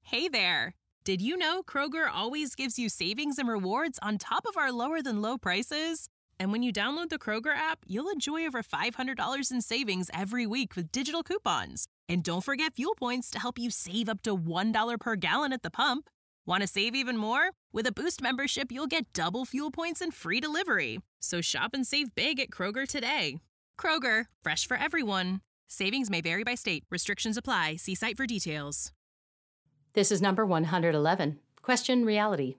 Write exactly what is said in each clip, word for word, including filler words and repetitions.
Hey there! Did you know Kroger always gives you savings and rewards on top of our lower-than-low prices? And when you download the Kroger app, you'll enjoy over five hundred dollars in savings every week with digital coupons. And don't forget fuel points to help you save up to one dollar per gallon at the pump. Want to save even more? With a Boost membership, you'll get double fuel points and free delivery. So shop and save big at Kroger today. Kroger, fresh for everyone. Savings may vary by state. Restrictions apply. See site for details. This is number one hundred eleven. Question Reality.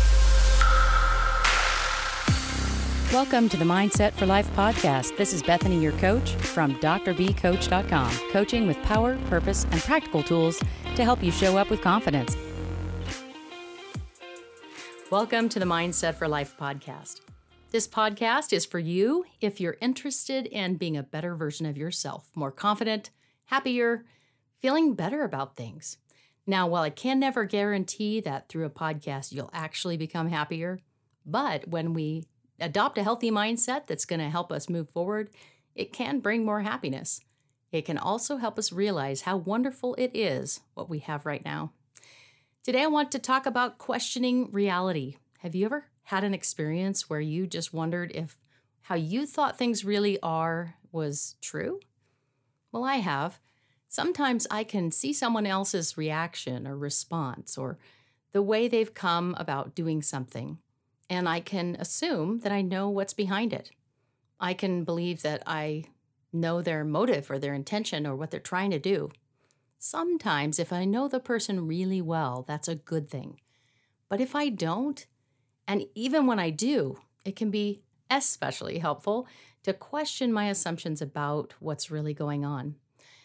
Welcome to the Mindset for Life podcast. This is Bethany, your coach from D R B coach dot com, coaching with power, purpose, and practical tools to help you show up with confidence. Welcome to the Mindset for Life podcast. This podcast is for you if you're interested in being a better version of yourself, more confident, happier, feeling better about things. Now, while I can never guarantee that through a podcast you'll actually become happier, but when we adopt a healthy mindset that's going to help us move forward, it can bring more happiness. It can also help us realize how wonderful it is what we have right now. Today, I want to talk about questioning reality. Have you ever had an experience where you just wondered if how you thought things really are was true? Well, I have. Sometimes I can see someone else's reaction or response or the way they've come about doing something, and I can assume that I know what's behind it. I can believe that I know their motive or their intention or what they're trying to do. Sometimes, if I know the person really well, that's a good thing. But if I don't, and even when I do, it can be especially helpful to question my assumptions about what's really going on.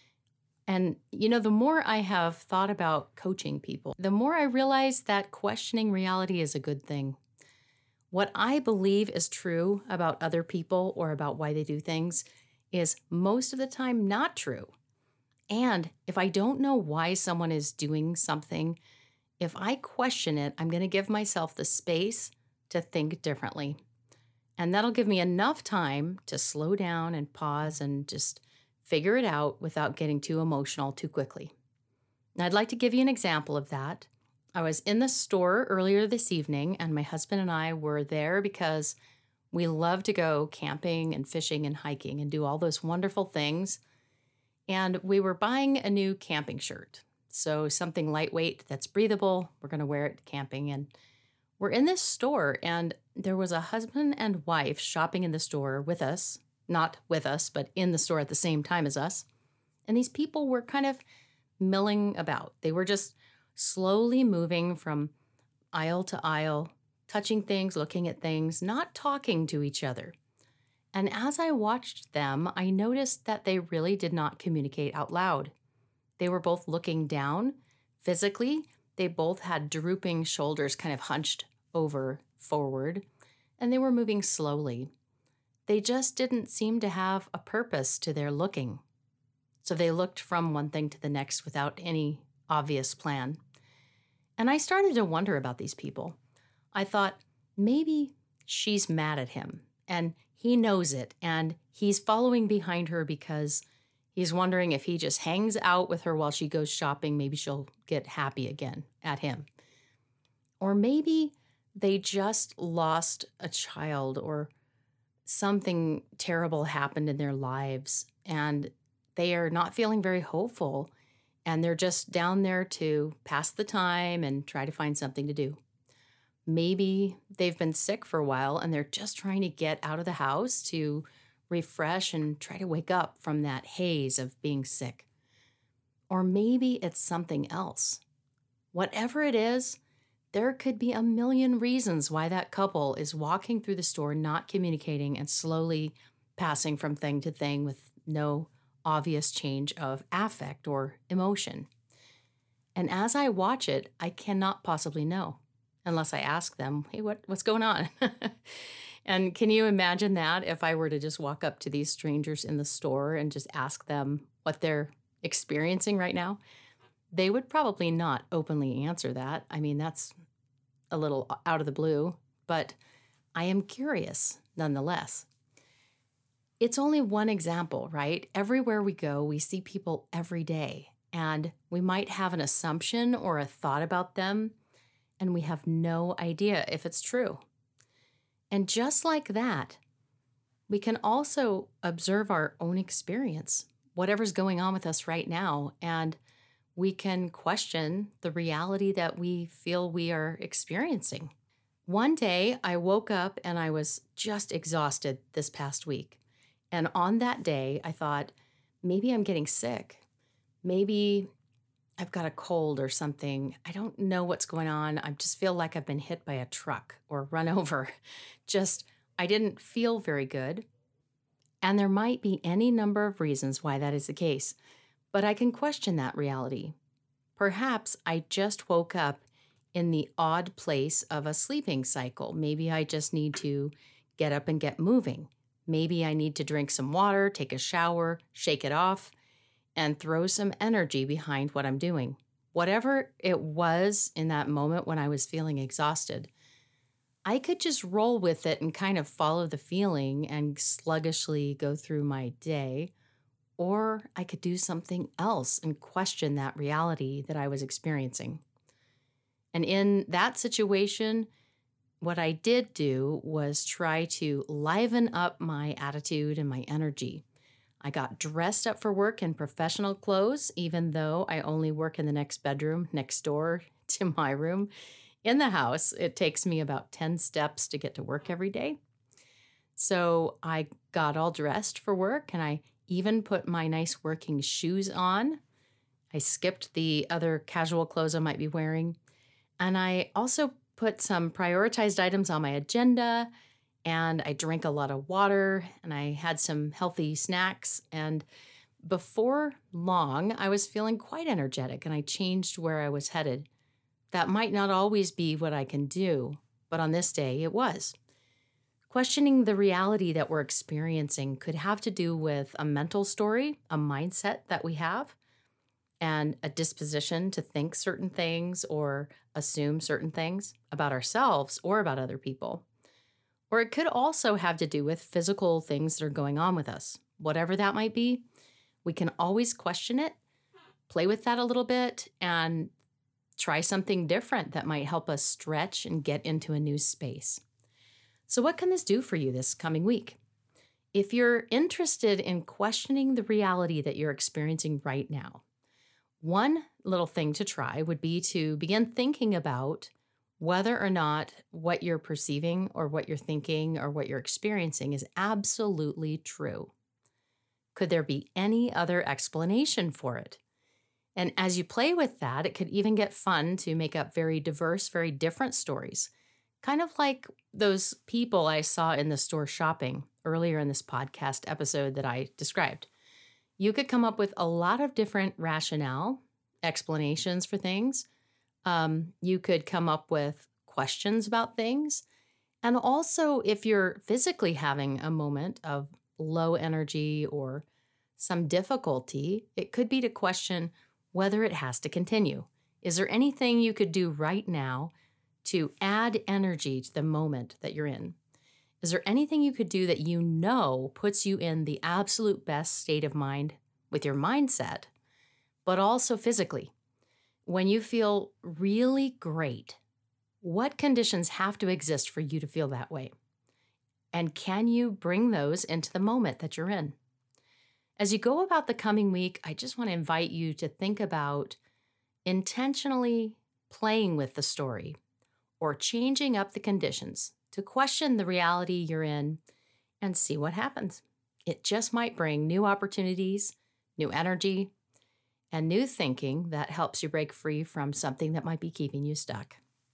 And, you know, the more I have thought about coaching people, the more I realize that questioning reality is a good thing. What I believe is true about other people or about why they do things is most of the time not true. And if I don't know why someone is doing something, if I question it, I'm going to give myself the space to think differently. And that'll give me enough time to slow down and pause and just figure it out without getting too emotional too quickly. And I'd like to give you an example of that. I was in the store earlier this evening, and my husband and I were there because we love to go camping and fishing and hiking and do all those wonderful things. And we were buying a new camping shirt. So something lightweight that's breathable. We're going to wear it camping. And we're in this store, and there was a husband and wife shopping in the store with us. Not with us, but in the store at the same time as us. And these people were kind of milling about. They were just slowly moving from aisle to aisle, touching things, looking at things, not talking to each other. And as I watched them, I noticed that they really did not communicate out loud. They were both looking down. Physically, they both had drooping shoulders kind of hunched over forward, and they were moving slowly. They just didn't seem to have a purpose to their looking. So they looked from one thing to the next without any obvious plan. And I started to wonder about these people. I thought, maybe she's mad at him, and he knows it, and he's following behind her because he's wondering if he just hangs out with her while she goes shopping, maybe she'll get happy again at him. Or maybe they just lost a child or something terrible happened in their lives and they are not feeling very hopeful, and they're just down there to pass the time and try to find something to do. Maybe they've been sick for a while and they're just trying to get out of the house to refresh and try to wake up from that haze of being sick. Or maybe it's something else. Whatever it is, there could be a million reasons why that couple is walking through the store, not communicating and slowly passing from thing to thing with no obvious change of affect or emotion. And as I watch it, I cannot possibly know unless I ask them, hey, what, what's going on? And can you imagine that if I were to just walk up to these strangers in the store and just ask them what they're experiencing right now? They would probably not openly answer that. I mean, that's a little out of the blue, but I am curious nonetheless. It's only one example, right? Everywhere we go, we see people every day. and we might have an assumption or a thought about them, and we have no idea if it's true. And just like that, we can also observe our own experience, whatever's going on with us right now, and we can question the reality that we feel we are experiencing. One day, I woke up and I was just exhausted this past week. And on that day, I thought, maybe I'm getting sick. Maybe I've got a cold or something. I don't know what's going on. I just feel like I've been hit by a truck or run over. Just, I didn't feel very good. And there might be any number of reasons why that is the case, but I can question that reality. Perhaps I just woke up in the odd place of a sleeping cycle. Maybe I just need to get up and get moving. Maybe I need to drink some water, take a shower, shake it off, and throw some energy behind what I'm doing. Whatever it was in that moment when I was feeling exhausted, I could just roll with it and kind of follow the feeling and sluggishly go through my day, or I could do something else and question that reality that I was experiencing. And in that situation, what I did do was try to liven up my attitude and my energy. I got dressed up for work in professional clothes, even though I only work in the next bedroom next door to my room. In the house, it takes me about ten steps to get to work every day. So I got all dressed for work, and I even put my nice working shoes on. I skipped the other casual clothes I might be wearing. And I also put some prioritized items on my agenda, and I drank a lot of water, and I had some healthy snacks. And before long, I was feeling quite energetic, and I changed where I was headed. That might not always be what I can do, but on this day, it was. Questioning the reality that we're experiencing could have to do with a mental story, a mindset that we have, and a disposition to think certain things or assume certain things about ourselves or about other people. Or it could also have to do with physical things that are going on with us. Whatever that might be, we can always question it, play with that a little bit, and try something different that might help us stretch and get into a new space. So what can this do for you this coming week? If you're interested in questioning the reality that you're experiencing right now, one little thing to try would be to begin thinking about whether or not what you're perceiving or what you're thinking or what you're experiencing is absolutely true. Could there be any other explanation for it? And as you play with that, it could even get fun to make up very diverse, very different stories. Kind of like those people I saw in the store shopping earlier in this podcast episode that I described. You could come up with a lot of different rationale, explanations for things. Um, you could come up with questions about things. And also, if you're physically having a moment of low energy or some difficulty, it could be to question whether it has to continue. Is there anything you could do right now to add energy to the moment that you're in? Is there anything you could do that you know puts you in the absolute best state of mind with your mindset, but also physically? When you feel really great, what conditions have to exist for you to feel that way? And can you bring those into the moment that you're in? As you go about the coming week, I just want to invite you to think about intentionally playing with the story or changing up the conditions to question the reality you're in and see what happens. It just might bring new opportunities, new energy, and new thinking that helps you break free from something that might be keeping you stuck.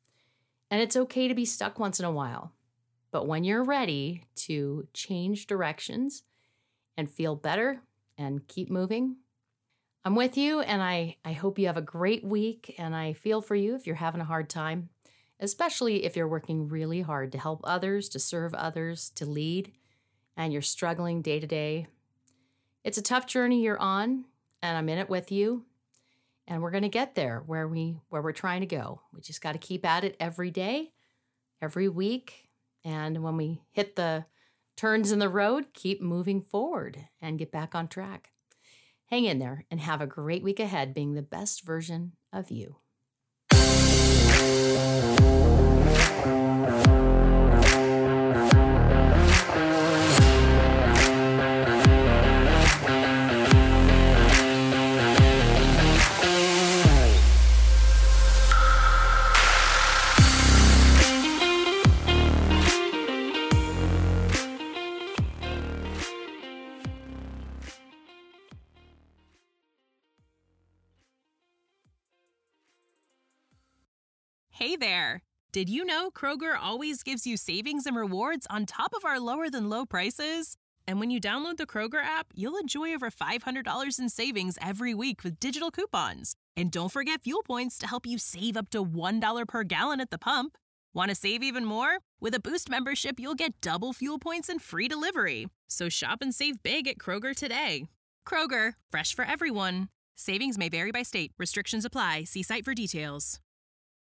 And it's okay to be stuck once in a while, but when you're ready to change directions and feel better and keep moving, I'm with you, and I, I hope you have a great week, and I feel for you if you're having a hard time, especially if you're working really hard to help others, to serve others, to lead, and you're struggling day to day. It's a tough journey you're on, and I'm in it with you, and we're going to get there where, we, where we're trying to go. We just got to keep at it every day, every week, and when we hit the turns in the road, keep moving forward and get back on track. Hang in there and have a great week ahead being the best version of you. Hey there! Did you know Kroger always gives you savings and rewards on top of our lower-than-low prices? And when you download the Kroger app, you'll enjoy over five hundred dollars in savings every week with digital coupons. And don't forget fuel points to help you save up to one dollar per gallon at the pump. Want to save even more? With a Boost membership, you'll get double fuel points and free delivery. So shop and save big at Kroger today. Kroger, fresh for everyone. Savings may vary by state. Restrictions apply. See site for details.